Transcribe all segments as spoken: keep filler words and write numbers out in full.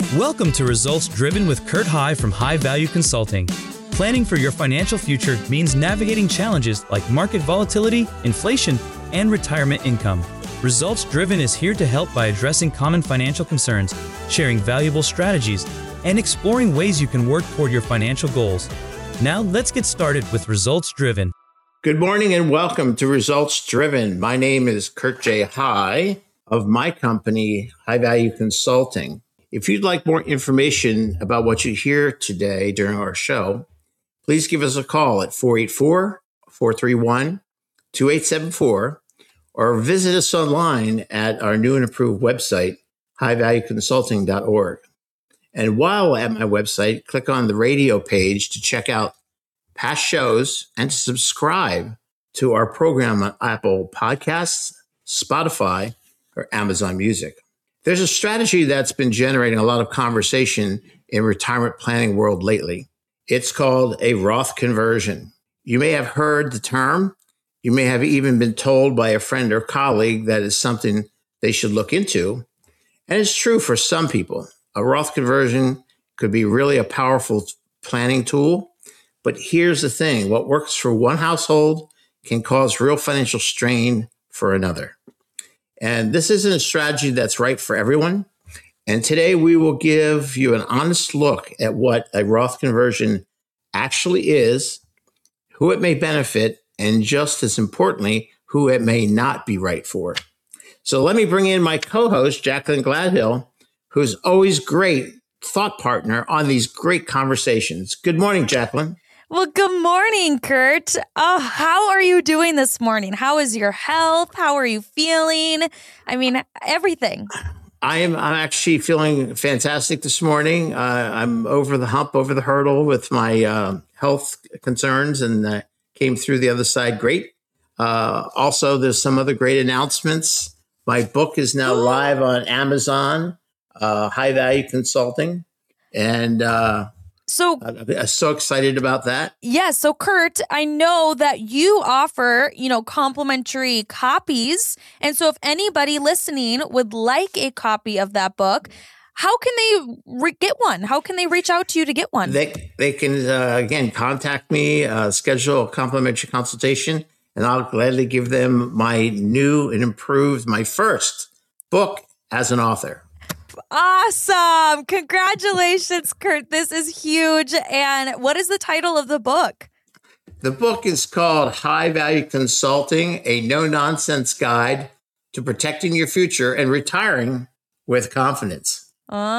Welcome to Results Driven with Kurt High from High Value Consulting. Planning for your financial future means navigating challenges like market volatility, inflation, and retirement income. Results Driven is here to help by addressing common financial concerns, sharing valuable strategies, and exploring ways you can work toward your financial goals. Now, let's get started with Results Driven. Good morning and welcome to Results Driven. My name is Kurt J. High of my company, High Value Consulting. If you'd like more information about what you hear today during our show, please give us a call at four eight four, four three one, two eight seven four or visit us online at our new and improved website, high value consulting dot org. And while at my website, click on the radio page to check out past shows and to subscribe to our program on Apple Podcasts, Spotify, or Amazon Music. There's a strategy that's been generating a lot of conversation in retirement planning world lately. It's called a Roth conversion. You may have heard the term. You may have even been told by a friend or colleague that is something they should look into. And it's true for some people. A Roth conversion could be really a powerful planning tool. But here's the thing. What works for one household can cause real financial strain for another. And this isn't a strategy that's right for everyone. And today we will give you an honest look at what a Roth conversion actually is, who it may benefit, and just as importantly, who it may not be right for. So let me bring in my co-host, Jacqueline Gladhill, who's always great thought partner on these great conversations. Good morning, Jacqueline. Well, good morning, Kurt. Oh, how are you doing this morning? How is your health? How are you feeling? I mean, everything. I am I'm actually feeling fantastic this morning. Uh, I'm over the hump, over the hurdle with my uh, health concerns and uh, came through the other side great. Uh, also, there's some other great announcements. My book is now live on Amazon, uh, High Value Consulting. And uh So, I'm so excited about that. Yeah. So, Kurt, I know that you offer, you know, complimentary copies. And so if anybody listening would like a copy of that book, how can they re- get one? How can they reach out to you to get one? They, they can, uh, again, contact me, uh, schedule a complimentary consultation, and I'll gladly give them my new and improved, my first book as an author. Awesome. Congratulations, Kurt. This is huge. And what is the title of the book? The book is called High Value Consulting, a no-nonsense guide to protecting your future and retiring with confidence.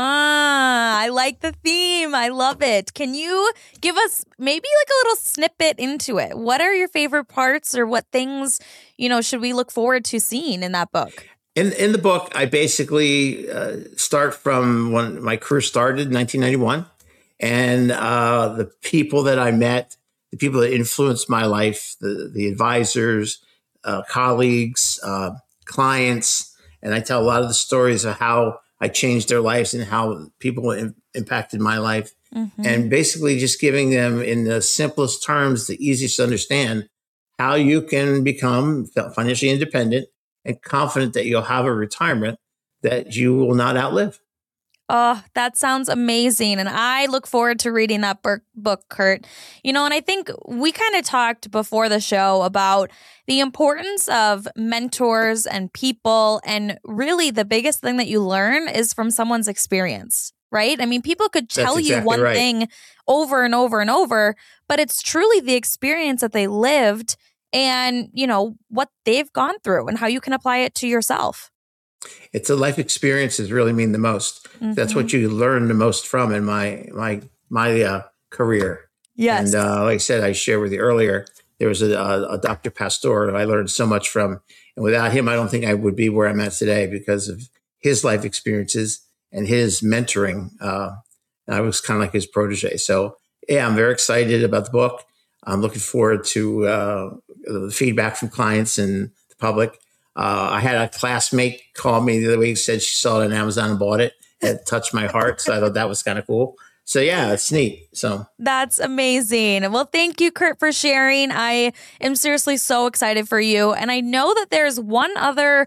Ah, I like the theme. I love it. Can you give us maybe like a little snippet into it? What are your favorite parts or what things, you know, should we look forward to seeing in that book? In in the book, I basically uh, start from when my career started in nineteen ninety-one, and uh, the people that I met, the people that influenced my life, the, the advisors, uh, colleagues, uh, clients, and I tell a lot of the stories of how I changed their lives and how people im- impacted my life. Mm-hmm. And basically just giving them in the simplest terms, the easiest to understand, how you can become financially independent and confident that you'll have a retirement that you will not outlive. Oh, that sounds amazing. And I look forward to reading that book, Kurt. You know, and I think we kind of talked before the show about the importance of mentors and people. And really the biggest thing that you learn is from someone's experience, right? I mean, people could tell That's exactly you one right. thing over and over and over, but it's truly the experience that they lived and, you know, what they've gone through and how you can apply it to yourself. It's a life experiences really mean the most. Mm-hmm. That's what you learn the most from in my my my uh, career. Yes. And uh, like I said, I shared with you earlier, there was a, a, a Doctor Pastor that I learned so much from. And without him, I don't think I would be where I'm at today because of his life experiences and his mentoring. Uh, I was kind of like his protege. So, yeah, I'm very excited about the book. I'm looking forward to uh, the feedback from clients and the public. Uh, I had a classmate call me the other week, said she saw it on Amazon and bought it. It touched my heart. So I thought that was kind of cool. So yeah, it's neat. So that's amazing. Well, thank you, Kurt, for sharing. I am seriously so excited for you. And I know that there's one other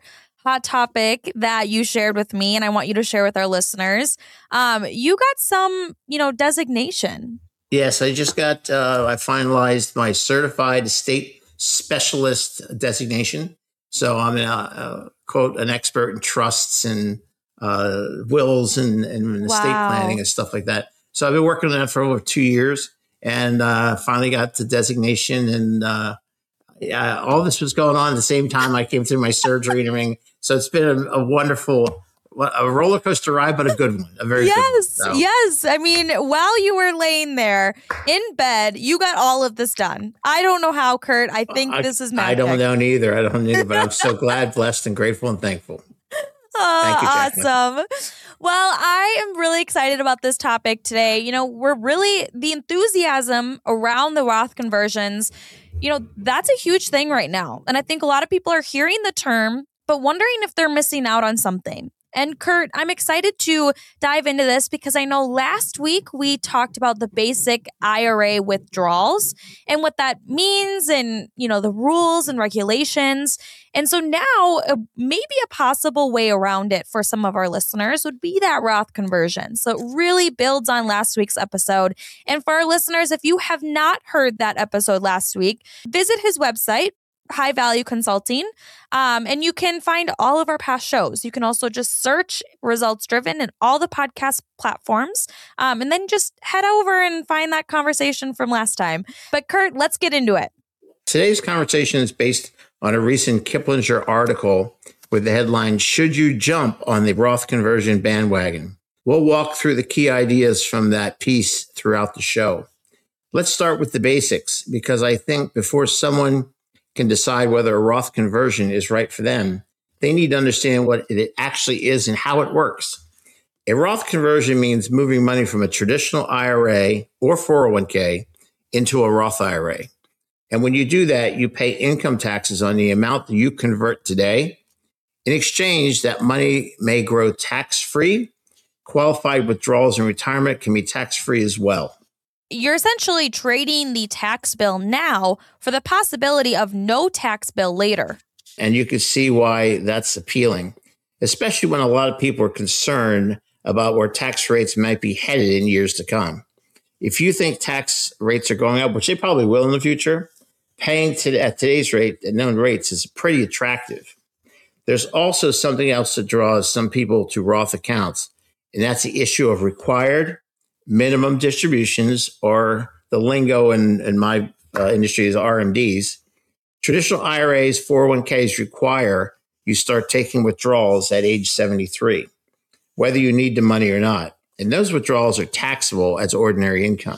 hot topic that you shared with me, and I want you to share with our listeners. Um, you got some, you know, designation. Yes, I just got, uh, I finalized my certified estate specialist designation. So I'm, a, a, quote, an expert in trusts and uh, wills and, and estate Wow. planning and stuff like that. So I've been working on that for over two years and uh, finally got the designation. And uh, yeah, all this was going on at the same time I came through my surgery and everything. So it's been a, a wonderful, a roller coaster ride, but a good one, a very yes, good one. So. Yes. I mean, while you were laying there in bed, you got all of this done. I don't know how, Kurt. I think I, this is magic. I don't know neither. I don't know, but I'm so glad, blessed, and grateful and thankful. Oh, Thank you, Jacqueline. awesome. Well, I am really excited about this topic today. You know, we're really, the enthusiasm around the Roth conversions, you know, that's a huge thing right now. And I think a lot of people are hearing the term, but wondering if they're missing out on something. And Kurt, I'm excited to dive into this because I know last week we talked about the basic I R A withdrawals and what that means and, you know, the rules and regulations. And so now uh, maybe a possible way around it for some of our listeners would be that Roth conversion. So it really builds on last week's episode. And for our listeners, if you have not heard that episode last week, visit his website, High Value Consulting. Um, and you can find all of our past shows. You can also just search Results Driven in all the podcast platforms. Um, and then just head over and find that conversation from last time. But Kurt, let's get into it. Today's conversation is based on a recent Kiplinger article with the headline, "Should You Jump on the Roth Conversion Bandwagon?" We'll walk through the key ideas from that piece throughout the show. Let's start with the basics, because I think before someone can decide whether a Roth conversion is right for them, they need to understand what it actually is and how it works. A Roth conversion means moving money from a traditional I R A or four oh one k into a Roth I R A. And when you do that, you pay income taxes on the amount that you convert today. In exchange, that money may grow tax-free. Qualified withdrawals in retirement can be tax-free as well. You're essentially trading the tax bill now for the possibility of no tax bill later. And you can see why that's appealing, especially when a lot of people are concerned about where tax rates might be headed in years to come. If you think tax rates are going up, which they probably will in the future, paying to, at today's rate, at known rates, is pretty attractive. There's also something else that draws some people to Roth accounts, and that's the issue of required minimum distributions, or the lingo in, in my uh, industry is R M Ds. Traditional I R As, four oh one k's require you start taking withdrawals at age seventy-three, whether you need the money or not. And those withdrawals are taxable as ordinary income.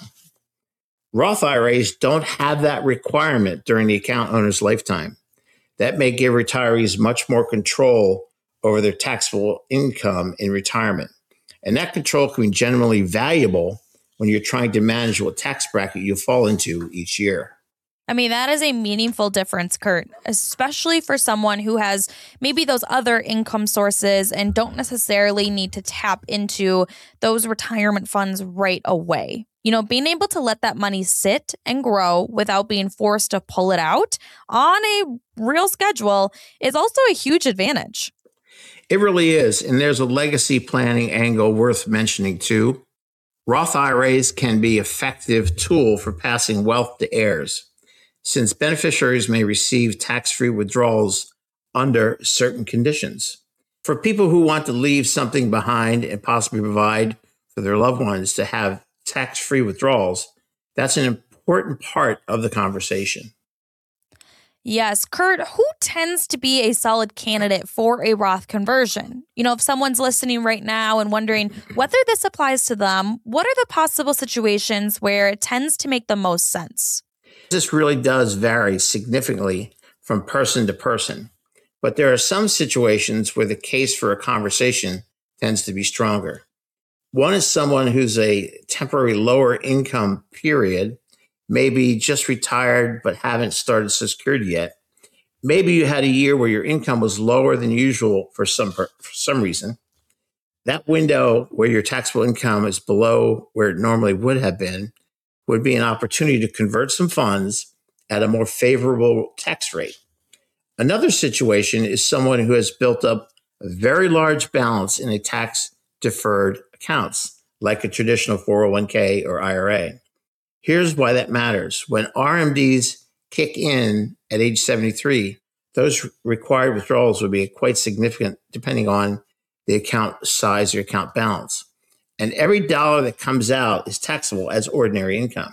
Roth I R As don't have that requirement during the account owner's lifetime. That may give retirees much more control over their taxable income in retirement. And that control can be generally valuable when you're trying to manage what tax bracket you fall into each year. I mean, that is a meaningful difference, Kurt, especially for someone who has maybe those other income sources and don't necessarily need to tap into those retirement funds right away. You know, being able to let that money sit and grow without being forced to pull it out on a real schedule is also a huge advantage. It really is. And there's a legacy planning angle worth mentioning too. Roth I R As can be an effective tool for passing wealth to heirs, since beneficiaries may receive tax-free withdrawals under certain conditions. For people who want to leave something behind and possibly provide for their loved ones to have tax-free withdrawals, that's an important part of the conversation. Yes. Kurt, who tends to be a solid candidate for a Roth conversion? You know, if someone's listening right now and wondering whether this applies to them, what are the possible situations where it tends to make the most sense? This really does vary significantly from person to person, but there are some situations where the case for a conversation tends to be stronger. One is someone who's a temporary lower income period, maybe just retired but haven't started Social Security yet. Maybe you had a year where your income was lower than usual for some for some reason. That window where your taxable income is below where it normally would have been would be an opportunity to convert some funds at a more favorable tax rate. Another situation is someone who has built up a very large balance in a tax-deferred accounts, like a traditional four oh one k or I R A. Here's why that matters. When R M Ds kick in at age seventy-three, those required withdrawals will be quite significant depending on the account size or account balance. And every dollar that comes out is taxable as ordinary income.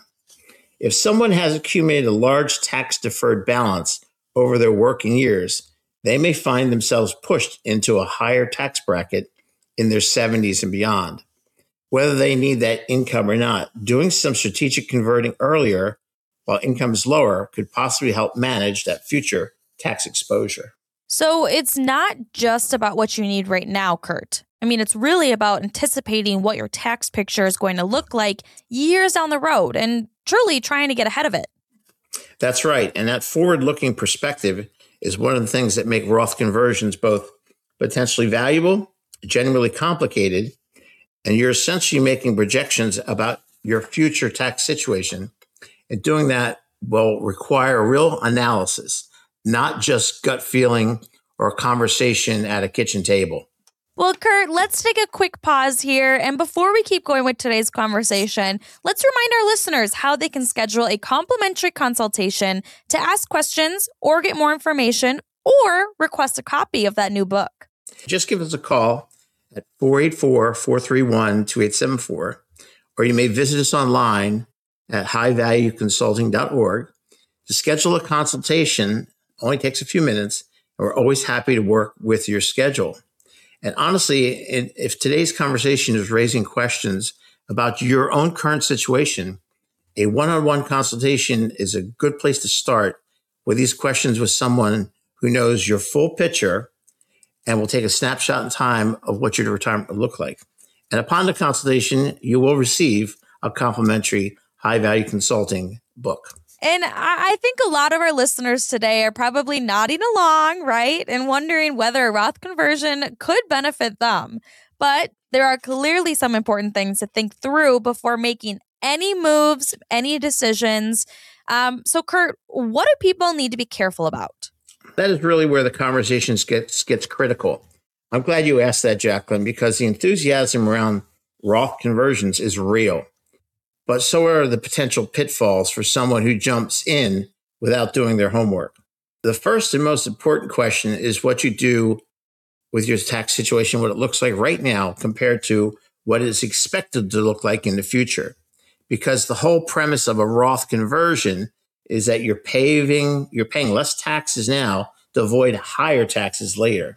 If someone has accumulated a large tax-deferred balance over their working years, they may find themselves pushed into a higher tax bracket in their seventies and beyond. Whether they need that income or not, doing some strategic converting earlier while income is lower could possibly help manage that future tax exposure. So it's not just about what you need right now, Kurt. I mean, it's really about anticipating what your tax picture is going to look like years down the road and truly trying to get ahead of it. That's right. And that forward-looking perspective is one of the things that make Roth conversions both potentially valuable, generally complicated, and you're essentially making projections about your future tax situation. And doing that will require real analysis, not just gut feeling or a conversation at a kitchen table. Well, Kurt, let's take a quick pause here. And before we keep going with today's conversation, let's remind our listeners how they can schedule a complimentary consultation to ask questions or get more information or request a copy of that new book. Just give us a call at four eight four, four three one, two eight seven four, or you may visit us online at high value consulting dot org. To schedule a consultation only takes a few minutes, and we're always happy to work with your schedule. And honestly, if today's conversation is raising questions about your own current situation, a one-on-one consultation is a good place to start with these questions with someone who knows your full picture and will take a snapshot in time of what your retirement will look like. And upon the consultation, you will receive a complimentary high-value consulting book. And I think a lot of our listeners today are probably nodding along, right? And wondering whether a Roth conversion could benefit them. But there are clearly some important things to think through before making any moves, any decisions. Um, so, Kurt, what do people need to be careful about? That is really where the conversation gets, gets critical. I'm glad you asked that, Jacqueline, because the enthusiasm around Roth conversions is real. But so are the potential pitfalls for someone who jumps in without doing their homework. The first and most important question is what you do with your tax situation, what it looks like right now compared to what is expected to look like in the future. Because the whole premise of a Roth conversion is that you're paying, you're paying less taxes now to avoid higher taxes later.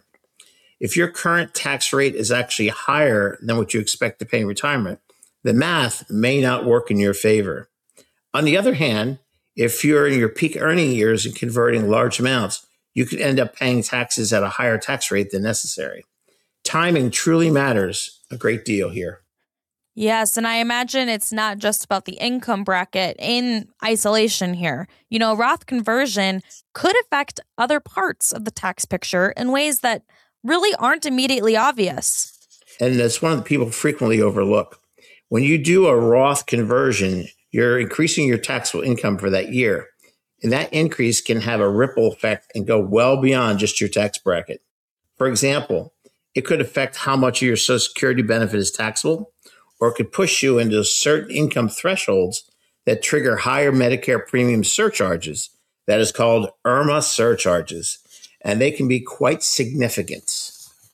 If your current tax rate is actually higher than what you expect to pay in retirement, the math may not work in your favor. On the other hand, if you're in your peak earning years and converting large amounts, you could end up paying taxes at a higher tax rate than necessary. Timing truly matters a great deal here. Yes, and I imagine it's not just about the income bracket in isolation here. You know, Roth conversion could affect other parts of the tax picture in ways that really aren't immediately obvious. And that's one of the people frequently overlook. When you do a Roth conversion, you're increasing your taxable income for that year. And that increase can have a ripple effect and go well beyond just your tax bracket. For example, it could affect how much of your Social Security benefit is taxable, or it could push you into certain income thresholds that trigger higher Medicare premium surcharges. That is called IRMAA surcharges, and they can be quite significant.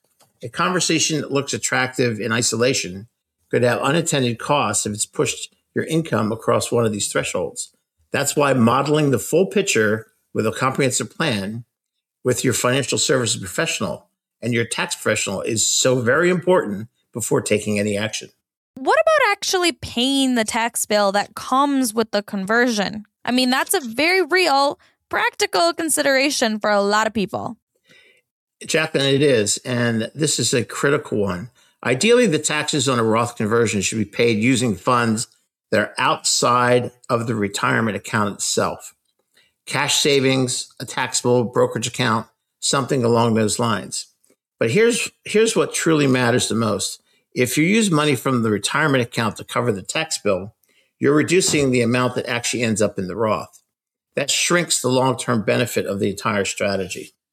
A conversation that looks attractive in isolation could have unintended costs if it's pushed your income across one of these thresholds. That's why modeling the full picture with a comprehensive plan with your financial services professional and your tax professional is so very important before taking any action. What about actually paying the tax bill that comes with the conversion? I mean, that's a very real, practical consideration for a lot of people. Jacqueline, it is, and this is a critical one. Ideally, the taxes on a Roth conversion should be paid using funds that are outside of the retirement account itself. Cash savings, a taxable brokerage account, something along those lines. But here's, here's what truly matters the most. If you use money from the retirement account to cover the tax bill, you're reducing the amount that actually ends up in the Roth. That shrinks the long-term benefit of the entire strategy.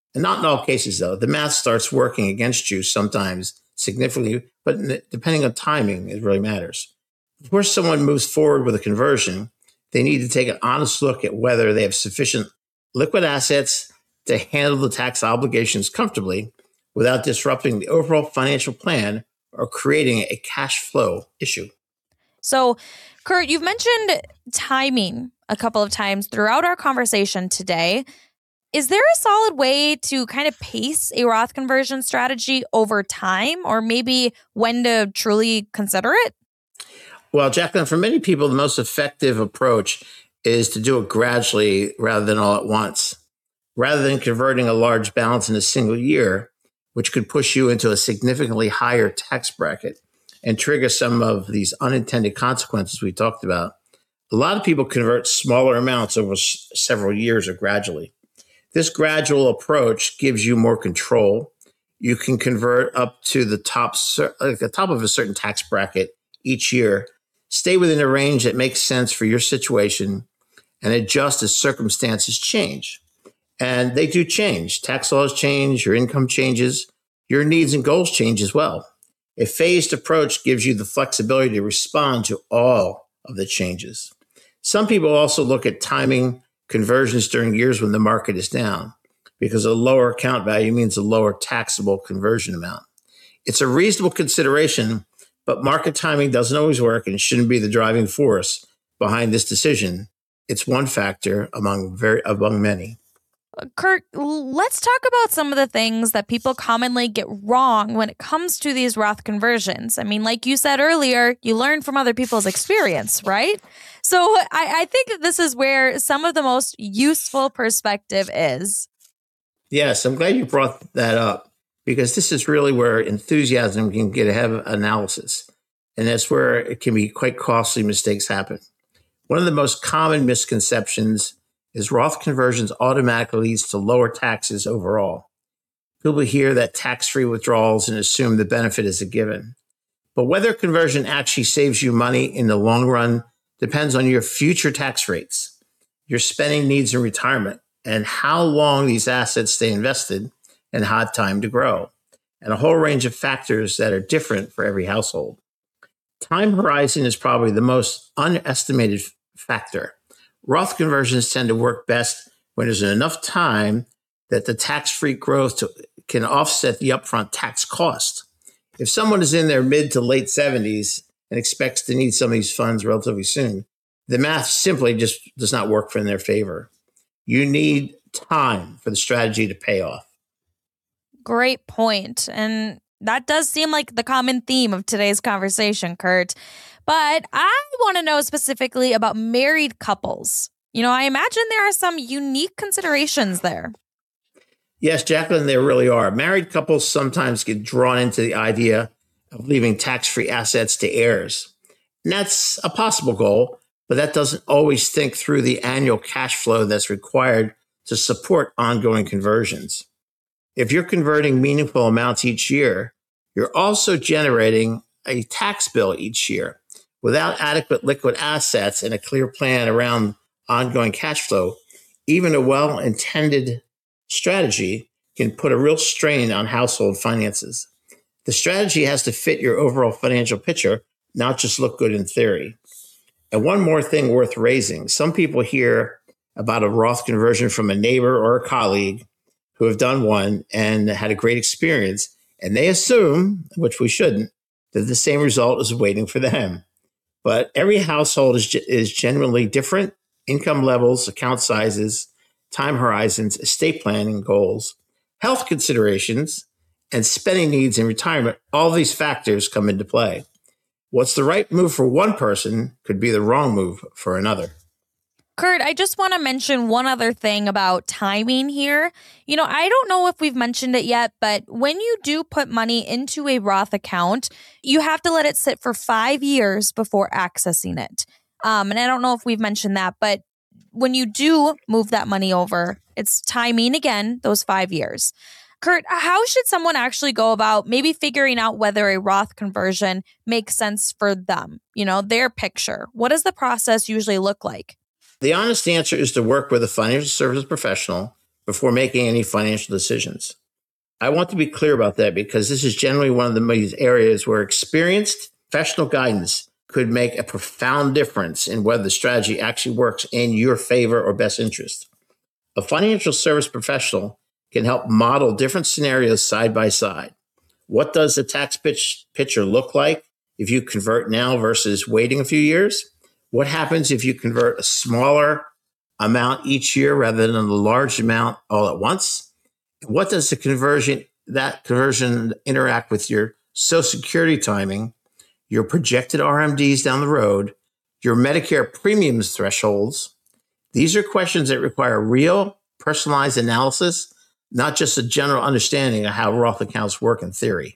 And not in all cases, though. The math starts working against you sometimes significantly, but depending on timing, it really matters. Before someone moves forward with a conversion, they need to take an honest look at whether they have sufficient liquid assets to handle the tax obligations comfortably without disrupting the overall financial plan or creating a cash flow issue. So, Kurt, you've mentioned timing a couple of times throughout our conversation today. Is there a solid way to kind of pace a Roth conversion strategy over time, or maybe when to truly consider it? Well, Jacqueline, for many people, the most effective approach is to do it gradually rather than all at once. Rather than converting a large balance in a single year, which could push you into a significantly higher tax bracket and trigger some of these unintended consequences we talked about, a lot of people convert smaller amounts over s- several years or gradually. This gradual approach gives you more control. You can convert up to the top, like the top of a certain tax bracket each year, stay within a range that makes sense for your situation, and adjust as circumstances change. And they do change. Tax laws change, your income changes, your needs and goals change as well. A phased approach gives you the flexibility to respond to all of the changes. Some people also look at timing conversions during years when the market is down, because a lower account value means a lower taxable conversion amount. It's a reasonable consideration, but market timing doesn't always work and shouldn't be the driving force behind this decision. It's one factor among very among many. Kurt, let's talk about some of the things that people commonly get wrong when it comes to these Roth conversions. I mean, like you said earlier, you learn from other people's experience, right? So I, I think that this is where some of the most useful perspective is. Yes, I'm glad you brought that up, because this is really where enthusiasm can get ahead of analysis. And that's where it can be quite costly mistakes happen. One of the most common misconceptions is Roth conversions automatically leads to lower taxes overall. People hear that tax-free withdrawals and assume the benefit is a given. But whether conversion actually saves you money in the long run depends on your future tax rates, your spending needs in retirement, and how long these assets stay invested and have time to grow, and a whole range of factors that are different for every household. Time horizon is probably the most underestimated factor. Roth conversions tend to work best when there's enough time that the tax-free growth to, can offset the upfront tax cost. If someone is in their mid to late seventies and expects to need some of these funds relatively soon, the math simply just does not work in their favor. You need time for the strategy to pay off. Great point. And that does seem like the common theme of today's conversation, Kurt. But I want to know specifically about married couples. You know, I imagine there are some unique considerations there. Yes, Jacqueline, there really are. Married couples sometimes get drawn into the idea of leaving tax-free assets to heirs. And that's a possible goal, but that doesn't always think through the annual cash flow that's required to support ongoing conversions. If you're converting meaningful amounts each year, you're also generating a tax bill each year. Without adequate liquid assets and a clear plan around ongoing cash flow, even a well-intended strategy can put a real strain on household finances. The strategy has to fit your overall financial picture, not just look good in theory. And one more thing worth raising. Some people hear about a Roth conversion from a neighbor or a colleague who have done one and had a great experience, and they assume, which we shouldn't, that the same result is waiting for them. But every household is, is genuinely different. Income levels, account sizes, time horizons, estate planning goals, health considerations, and spending needs in retirement, all these factors come into play. What's the right move for one person could be the wrong move for another. Kurt, I just want to mention one other thing about timing here. You know, I don't know if we've mentioned it yet, but when you do put money into a Roth account, you have to let it sit for five years before accessing it. Um, and I don't know if we've mentioned that, but when you do move that money over, it's timing again, those five years. Kurt, how should someone actually go about maybe figuring out whether a Roth conversion makes sense for them? You know, their picture. What does the process usually look like? The honest answer is to work with a financial services professional before making any financial decisions. I want to be clear about that because this is generally one of the areas where experienced professional guidance could make a profound difference in whether the strategy actually works in your favor or best interest. A financial service professional can help model different scenarios side by side. What does the tax pitch, picture look like if you convert now versus waiting a few years? What happens if you convert a smaller amount each year rather than a large amount all at once? What does the conversion, that conversion interact with your Social Security timing, your projected R M Ds down the road, your Medicare premiums thresholds? These are questions that require real personalized analysis, not just a general understanding of how Roth accounts work in theory.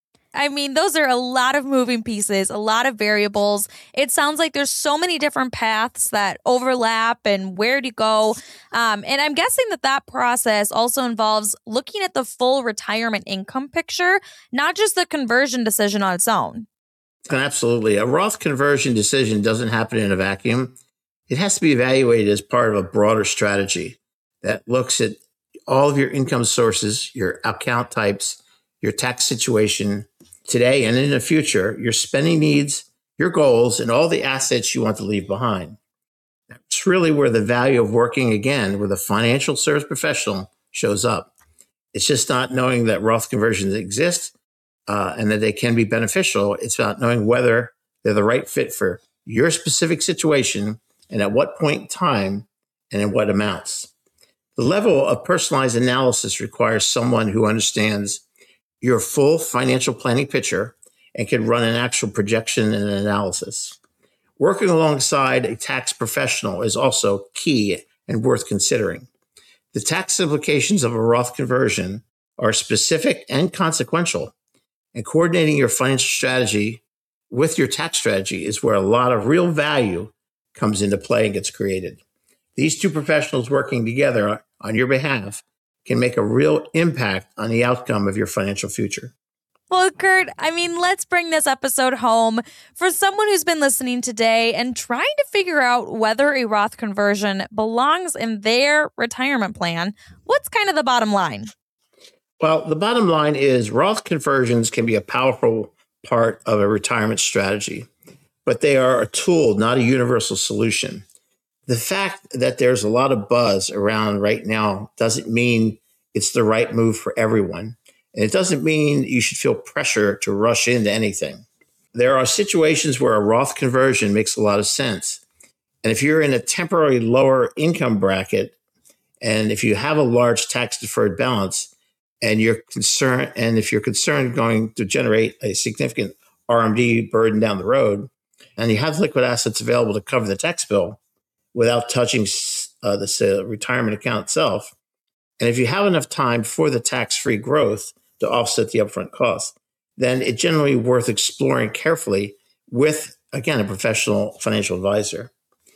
I mean, those are a lot of moving pieces, a lot of variables. It sounds like there's so many different paths that overlap and where to go. Um, and I'm guessing that that process also involves looking at the full retirement income picture, not just the conversion decision on its own. Absolutely. A Roth conversion decision doesn't happen in a vacuum. It has to be evaluated as part of a broader strategy that looks at all of your income sources, your account types, your tax situation today and in the future, your spending needs, your goals, and all the assets you want to leave behind. That's really where the value of working again with a financial service professional shows up. It's just not knowing that Roth conversions exist uh, and that they can be beneficial. It's about knowing whether they're the right fit for your specific situation and at what point in time and in what amounts. The level of personalized analysis requires someone who understands your full financial planning picture and can run an actual projection and analysis. Working alongside a tax professional is also key and worth considering. The tax implications of a Roth conversion are specific and consequential, and coordinating your financial strategy with your tax strategy is where a lot of real value comes into play and gets created. These two professionals working together on your behalf can make a real impact on the outcome of your financial future. Well, Kurt, I mean, let's bring this episode home. For someone who's been listening today and trying to figure out whether a Roth conversion belongs in their retirement plan, what's kind of the bottom line? Well, the bottom line is Roth conversions can be a powerful part of a retirement strategy, but they are a tool, not a universal solution. The fact that there's a lot of buzz around right now doesn't mean it's the right move for everyone. And it doesn't mean you should feel pressure to rush into anything. There are situations where a Roth conversion makes a lot of sense. And if you're in a temporary lower income bracket, and if you have a large tax deferred balance, and you're concerned, and if you're concerned going to generate a significant R M D burden down the road, and you have liquid assets available to cover the tax bill, without touching uh, the uh, retirement account itself. And if you have enough time for the tax-free growth to offset the upfront costs, then it's generally worth exploring carefully with, again, a professional financial advisor.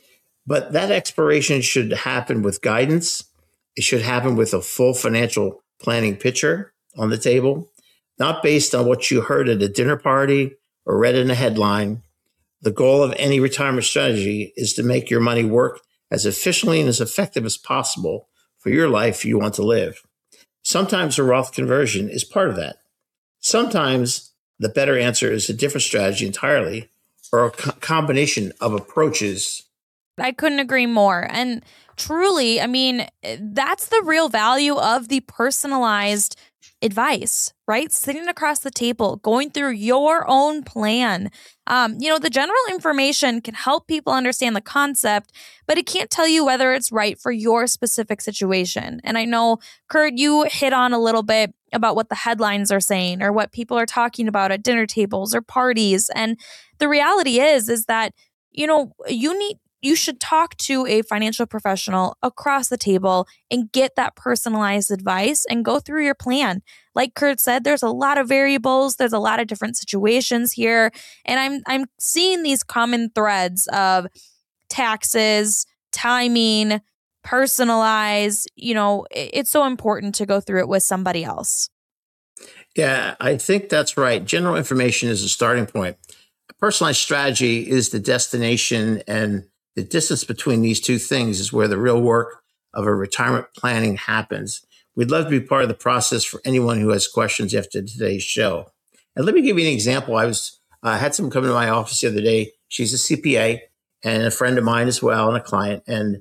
But that exploration should happen with guidance. It should happen with a full financial planning picture on the table, not based on what you heard at a dinner party or read in a headline. The goal of any retirement strategy is to make your money work as efficiently and as effective as possible for your life you want to live. Sometimes a Roth conversion is part of that. Sometimes the better answer is a different strategy entirely, or a co- combination of approaches. I couldn't agree more. And truly, I mean, that's the real value of the personalized advice, right? Sitting across the table, going through your own plan. Um, you know, the general information can help people understand the concept, but it can't tell you whether it's right for your specific situation. And I know, Kurt, you hit on a little bit about what the headlines are saying or what people are talking about at dinner tables or parties. And the reality is, is that, you know, you need You should talk to a financial professional across the table and get that personalized advice and go through your plan. Like Kurt said, there's a lot of variables. There's a lot of different situations here. And I'm I'm seeing these common threads of taxes, timing, personalize. You know, it's so important to go through it with somebody else. Yeah, I think that's right. General information is a starting point. A personalized strategy is the destination, and the distance between these two things is where the real work of a retirement planning happens. We'd love to be part of the process for anyone who has questions after today's show. And let me give you an example. I was I uh, had someone come to my office the other day. She's a C P A and a friend of mine as well, and a client. And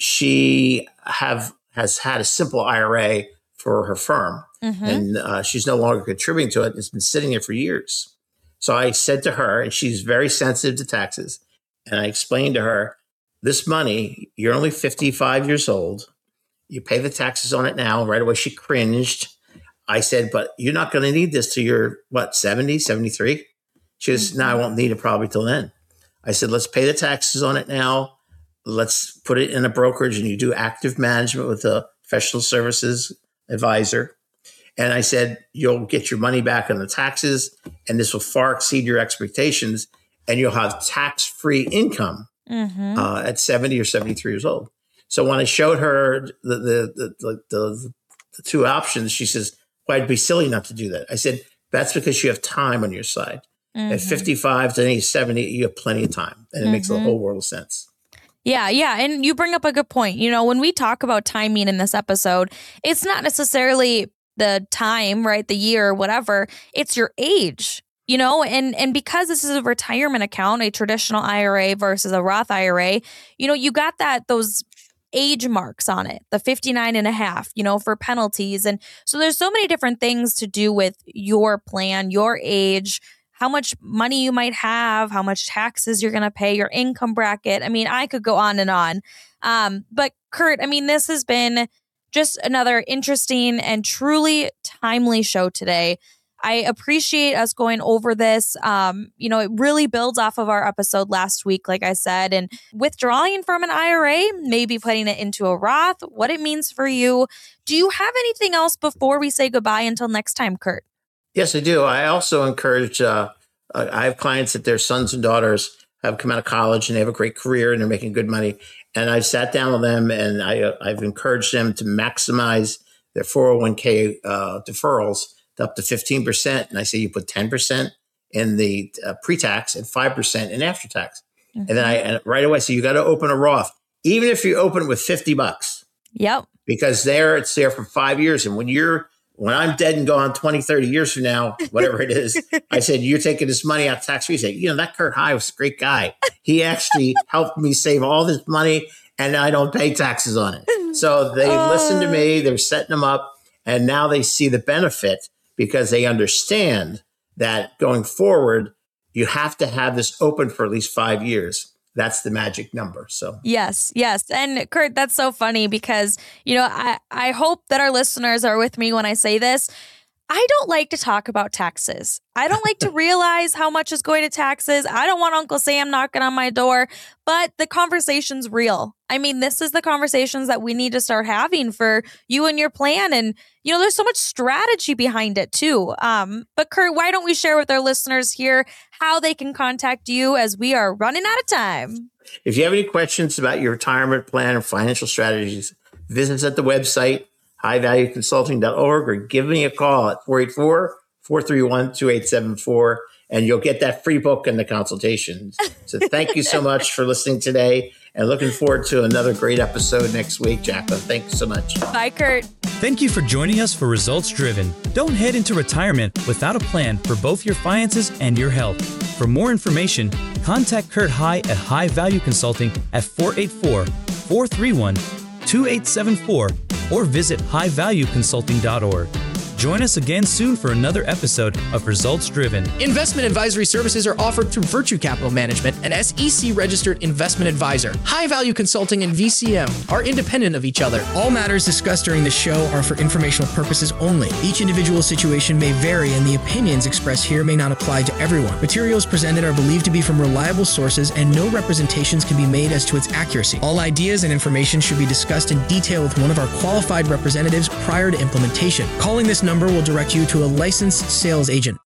she have has had a simple I R A for her firm, mm-hmm. and uh, she's no longer contributing to it. It's been sitting there for years. So I said to her, and she's very sensitive to taxes, and I explained to her, this money, you're only fifty-five years old. You pay the taxes on it now. Right away, she cringed. I said, but you're not going to need this till you're, what, seventy, seventy-three? She goes, no, I won't need it probably till then. I said, let's pay the taxes on it now. Let's put it in a brokerage, and you do active management with a professional services advisor. And I said, you'll get your money back on the taxes, and this will far exceed your expectations, and you'll have tax-free income mm-hmm. uh, at seventy or seventy-three years old. So when I showed her the the, the, the, the, the two options, she says, well, I'd be silly not to do that. I said, that's because you have time on your side. Mm-hmm. At fifty-five to age seventy, you have plenty of time, and it mm-hmm. makes a whole world of sense. Yeah, yeah. And you bring up a good point. You know, when we talk about timing in this episode, it's not necessarily the time, right? The year, whatever. It's your age, you know, and, and because this is a retirement account, a traditional I R A versus a Roth I R A, you know, you got that, those age marks on it, the fifty-nine and a half, you know, for penalties. And so there's so many different things to do with your plan, your age, how much money you might have, how much taxes you're going to pay, your income bracket. I mean, I could go on and on. Um, but Kurt, I mean, this has been just another interesting and truly timely show today. I appreciate us going over this. Um, you know, it really builds off of our episode last week, like I said, and withdrawing from an I R A, maybe putting it into a Roth, what it means for you. Do you have anything else before we say goodbye until next time, Kurt? Yes, I do. I also encourage, uh, I have clients that their sons and daughters have come out of college and they have a great career and they're making good money. And I've sat down with them and I, uh, I've encouraged them to maximize their four oh one k uh, deferrals to up to fifteen percent. And I say you put ten percent in the uh, pre-tax and five percent in after-tax. Mm-hmm. And then I and right away say you got to open a Roth, even if you open it with fifty bucks. Yep. Because there it's there for five years. And when you're When I'm dead and gone twenty, thirty years from now, whatever it is, I said, you're taking this money out tax free. You say, you know, that Kurt High was a great guy. He actually helped me save all this money and I don't pay taxes on it. So they uh, listened to me, they're setting them up, and now they see the benefit because they understand that going forward, you have to have this open for at least five years. That's the magic number. So yes, yes. And Kurt, that's so funny because, you know, I, I hope that our listeners are with me when I say this. I don't like to talk about taxes. I don't like to realize how much is going to taxes. I don't want Uncle Sam knocking on my door, but the conversation's real. I mean, this is the conversations that we need to start having for you and your plan. And, you know, there's so much strategy behind it too. Um, but Kurt, why don't we share with our listeners here how they can contact you as we are running out of time? If you have any questions about your retirement plan or financial strategies, visit us at the website, high value consulting dot org, or give me a call at four eight four, four three one, two eight seven four, and you'll get that free book and the consultations. So thank you so much for listening today, and looking forward to another great episode next week, Jacqueline. Thank you so much. Bye, Kurt. Thank you for joining us for Results Driven. Don't head into retirement without a plan for both your finances and your health. For more information, contact Kurt High at High Value Consulting at four eight four, four three one, two eight seven four or visit high value consulting dot org. Join us again soon for another episode of Results Driven. Investment advisory services are offered through Virtue Capital Management, an S E C-registered investment advisor. High Value Consulting and V C M are independent of each other. All matters discussed during the show are for informational purposes only. Each individual situation may vary, and the opinions expressed here may not apply to everyone. Materials presented are believed to be from reliable sources, and no representations can be made as to its accuracy. All ideas and information should be discussed in detail with one of our qualified representatives prior to implementation. Calling this number will direct you to a licensed sales agent.